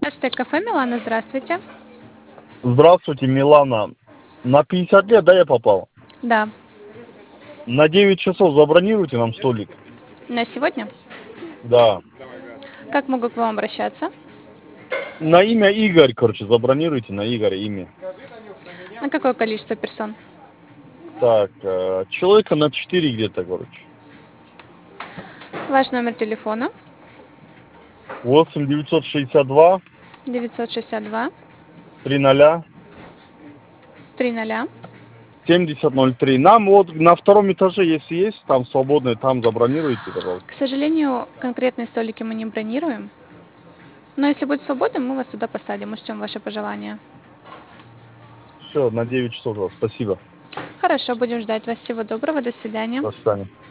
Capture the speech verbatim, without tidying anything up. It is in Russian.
Ацтек кафе, Милана, здравствуйте. Здравствуйте, Милана. На пятьдесят лет, да, я попал? Да. На девять часов забронируйте нам столик. На сегодня? Да. Как могу к вам обращаться? На имя Игорь, короче, забронируйте на Игоря имя. На какое количество персон? Так, э, человека на четыре где-то, короче. Ваш номер телефона? восемь девятьсот шестьдесят два девятьсот шестьдесят два три ноля триста семьдесят ноль три. Нам вот на втором этаже, если есть, там свободное, там забронируйте, пожалуйста. К сожалению, конкретные столики мы не бронируем. Но если будет свободно, мы вас туда посадим. Учтем ваше пожелание. Все, на девять часов, спасибо. Хорошо, будем ждать вас. Всего доброго, до свидания. До свидания.